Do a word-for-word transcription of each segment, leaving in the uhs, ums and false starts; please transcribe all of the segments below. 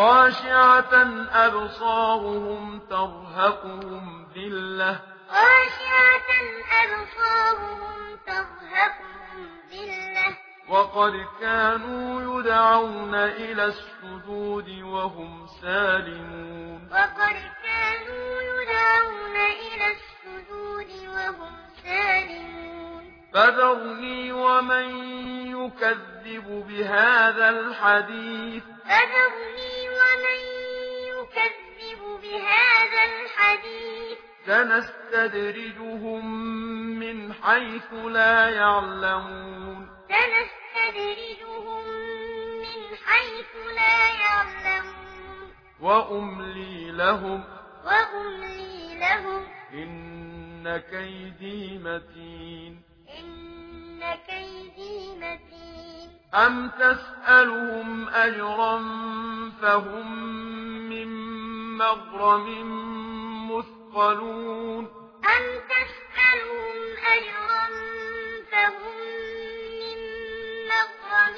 خاشعة أبصارهم ترهقهم ذلة خاشعة أبصارهم ترهقهم ذلة وقد كانوا يدعون إلى السجود وهم سالمون وقد كانوا يدعون إلى السجود وهم سالمون فذرني ومن يكذب بهذا الحديث فذرني ومن يكذب بهذا الحديث سنستدرجهم من حيث لا يعلمون سنستدرجهم من حيث لا يعلمون وأملي لهم وأملي لهم إن كيدي متين إن كيدي متين أم تسألهم أجرا فهم من مغرم مثقلون أم تسألهم أجرا فهم من مغرم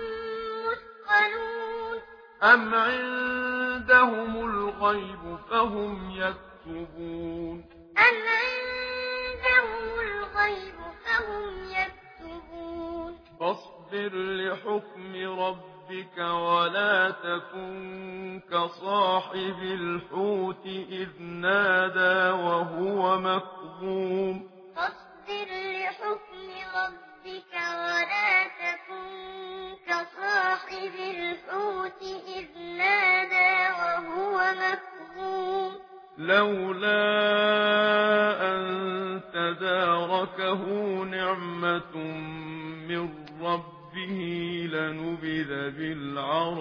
مثقلون أم عندهم الغيب فهم يكتبون أم عندهم الغيب فهم يكتبون فاصبر لحكم ربك ولا تكن كصاحب الحوت إذ نادى وهو مكظوم فاصبر لحكم ربك ولا تكن كصاحب الحوت إذ نادى وهو مكظوم لولا أن تداركه نعمة من ربه لنبذ بالعراء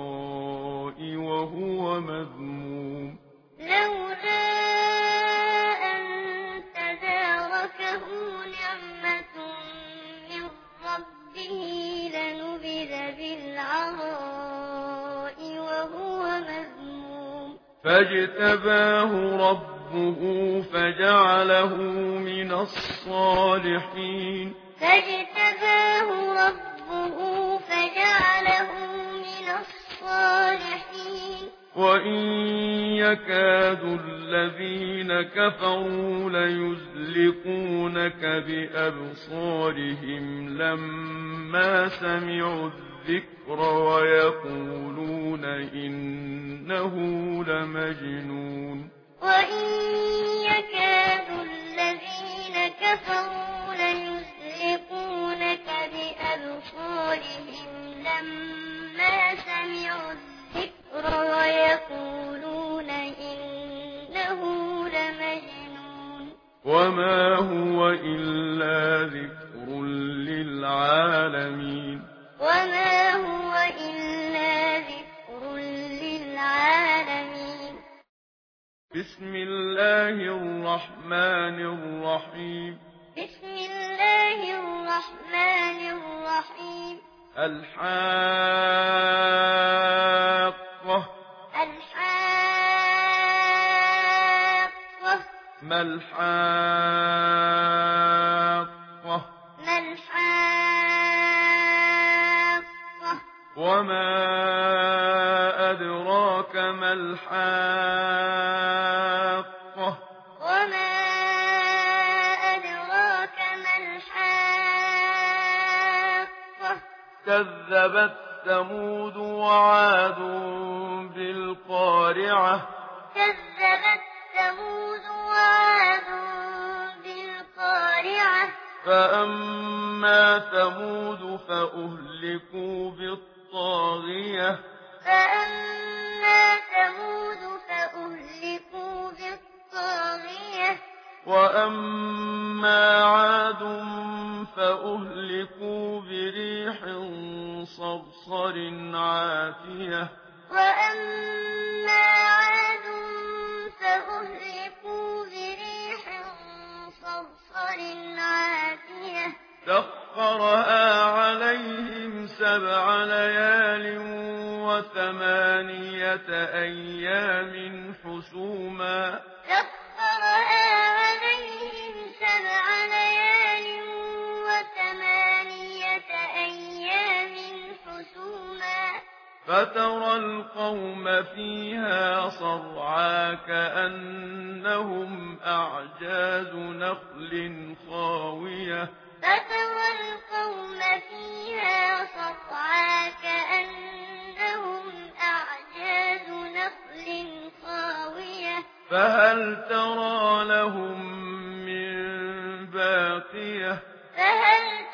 وهو مذموم لولا أن تداركه نعمة من ربه لنبذ بالعراء وهو مذموم فاجتباه ربه فجعله من الصالحين فاجتباه ربه فجعله من الصالحين وإن يكاد الذين كفروا ليزلقونك بأبصارهم لما سمعوا الذكر ويقولون إنه لمجنون وإن يكاد الذين كفروا ليزلقونك بأبصارهم لما سمعوا الذكر ويقولون إنه لمجنون وما هو إلا ذكر للعالمين وما هو إلا ذكر للعالمين بسم الله الرحمن الرحيم بسم الله الرحمن الرحيم الحاقة الحاقة ما الحاقة ما الحاقة وما أدراك ما الحاقة وما أدراك ما الحاقة كذبت ثمود وعاد بالقارعة كذبت ثمود وعاد بالقارعة فأما ثمود فأهلكوا بالطاغية فأما ثمود فأهلكوا بالطاغية وأما عاد فأهلكوا بريح صرصر عاتية وأما عاد فأهلكوا بريح صرصر عاتية سخرها عليهم سبع ليال وثمانية أيام حسوما سخرها عليهم سبع ليال وثمانية أيام حسوما فترى القوم فيها صرعى كأنهم أعجاز نخل خاوية فترى القوم فيها صرعى كأنهم أعجاز نخل خاوية فهل ترى لهم من باقية فهل